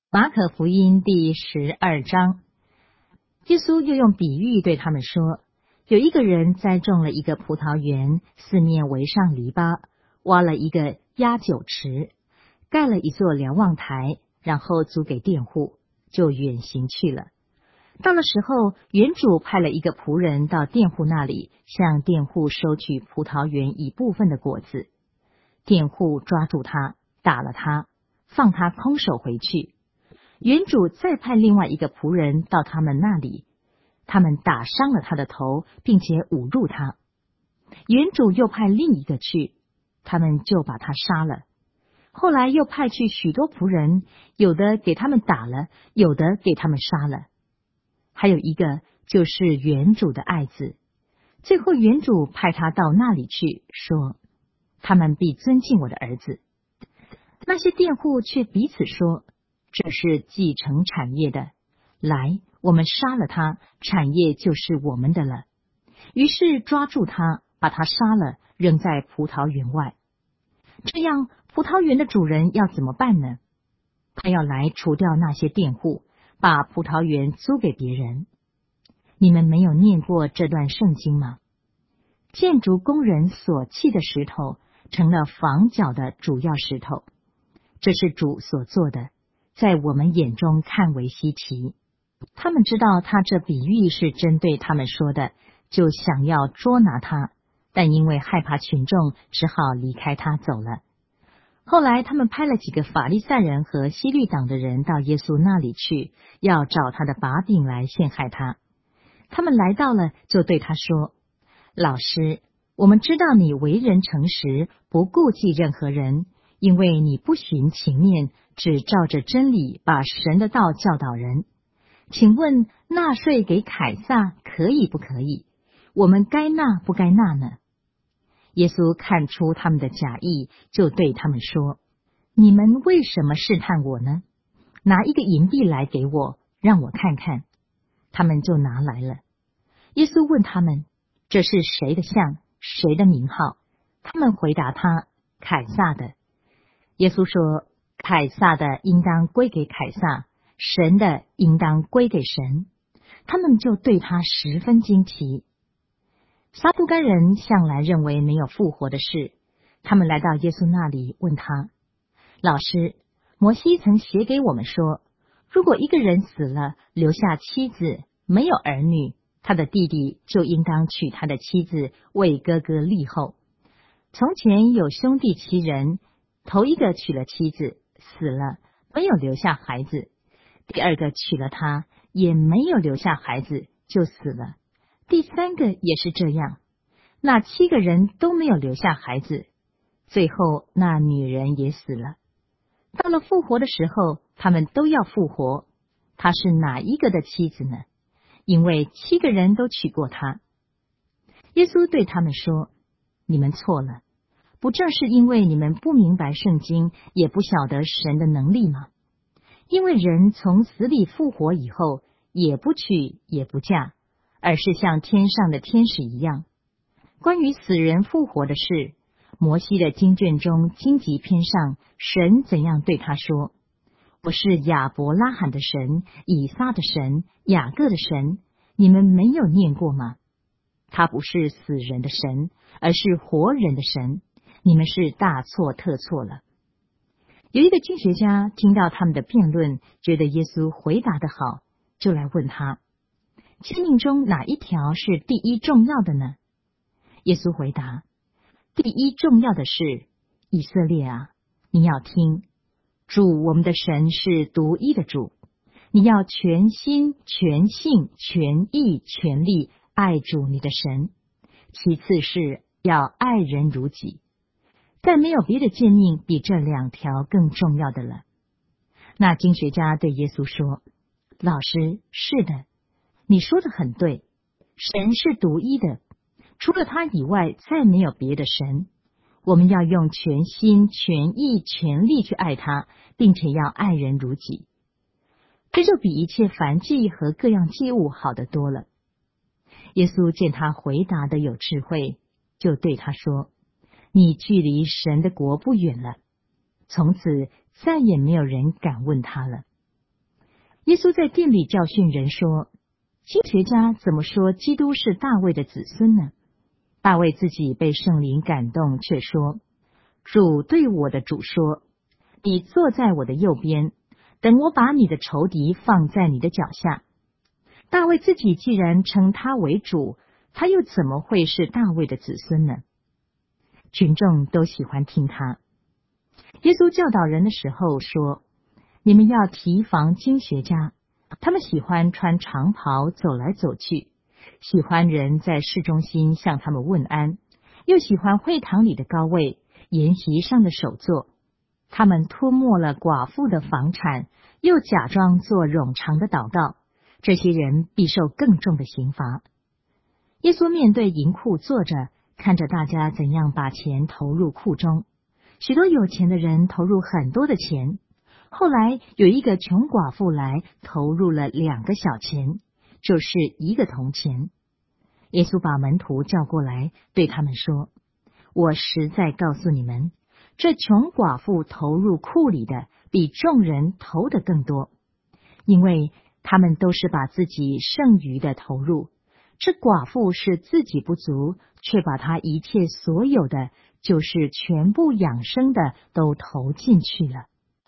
马可福音第12章，耶稣又用比喻对他们说，有一个人栽种了一个葡萄园，四面围上篱笆，挖了一个压酒池，盖了一座瞭望台，然后租给佃户，就远行去了。到了时候，园主派了一个仆人到佃户那里，向佃户收取葡萄园一部分的果子。佃户抓住他，打了他，放他空手回去。园主再派另外一个仆人到他们那里，他们打伤了他的头，并且侮辱他。园主又派另一个去，他们就把他杀了。后来又派去许多仆人，有的给他们打了，有的给他们杀了。还有一个就是园主的爱子。最后园主派他到那里去，说：他们必尊敬我的儿子。那些佃户却彼此说：这是继承产业的，来，我们杀了他，产业就是我们的了。于是抓住他，把他杀了，扔在葡萄园外。这样，葡萄园的主人要怎么办呢？他要来除掉那些佃户，把葡萄园租给别人。你们没有念过这段圣经吗？建筑工人所弃的石头，成了房角的主要石头。这是主所做的，在我们眼中看为稀奇。他们知道他这比喻是针对他们说的，就想要捉拿他，但因为害怕群众，只好离开他走了。后来他们派了几个法利赛人和希律党的人到耶稣那里去，要找他的把柄来陷害他。他们来到了，就对他说：老师，我们知道你为人诚实，不顾忌任何人，因为你不徇情面，只照着真理把神的道教导人。请问纳税给凯撒可以不可以？我们该纳不该纳呢？耶稣看出他们的假意，就对他们说：你们为什么试探我呢？拿一个银币来给我，让我看看。他们就拿来了。耶稣问他们：这是谁的像，谁的名号？他们回答他：凯撒的。耶稣说：凯撒的应当归给凯撒，神的应当归给神。他们就对他十分惊奇。撒都该人向来认为没有复活的事，他们来到耶稣那里，问他：老师，摩西曾写给我们说，如果一个人死了，留下妻子，没有儿女，他的弟弟就应当娶他的妻子，为哥哥立后。从前有兄弟7人，头一个娶了妻子，死了，没有留下孩子；第二个娶了她，也没有留下孩子，就死了；第三个也是这样。那7个人都没有留下孩子，最后那女人也死了。到了复活的时候，他们都要复活。她是哪一个的妻子呢？因为7个人都娶过她。耶稣对他们说：你们错了，不正是因为你们不明白圣经，也不晓得神的能力吗？因为人从死里复活以后，也不娶也不嫁，而是像天上的天使一样。关于死人复活的事，摩西的经卷中荆棘篇上，神怎样对他说：我是亚伯拉罕的神，以撒的神，雅各的神，你们没有念过吗？他不是死人的神，而是活人的神，你们是大错特错了。有一个经学家听到他们的辩论，觉得耶稣回答得好，就来问他：诫命中哪一条是第一重要的呢？耶稣回答：第一重要的是，以色列啊，你要听，主我们的神是独一的主，你要全心全性全意全力爱主你的神。其次是要爱人如己。但没有别的诫命比这2条更重要的了。那经学家对耶稣说：老师，是的，你说的很对，神是独一的，除了他以外再没有别的神。我们要用全心全意全力去爱他，并且要爱人如己。这就比一切燔祭和各样祭物好得多了。耶稣见他回答的有智慧，就对他说：你距离神的国不远了。从此再也没有人敢问他了。 耶稣在殿里教训人说，经学家怎么说基督是大卫的子孙呢？大卫自己被圣灵感动，却说，主对我的主说，你坐在我的右边，等我把你的仇敌放在你的脚下。大卫自己既然称他为主，他又怎么会是大卫的子孙呢？群众都喜欢听他。耶稣教导人的时候说，你们要提防经学家，他们喜欢穿长袍走来走去，喜欢人在市中心向他们问安，又喜欢会堂里的高位，筵席上的首座。他们吞没了寡妇的房产，又假装做冗长的祷告，这些人必受更重的刑罚。耶稣面对银库坐着，看着大家怎样把钱投入库中。许多有钱的人投入很多的钱，后来有一个穷寡妇来投入了2个小钱，就是1个铜钱。耶稣把门徒叫过来，对他们说，我实在告诉你们，这穷寡妇投入库里的比众人投的更多，因为他们都是把自己剩余的投入，这寡妇是自己不足，却把她一切所有的，就是全部养生的都投进去了。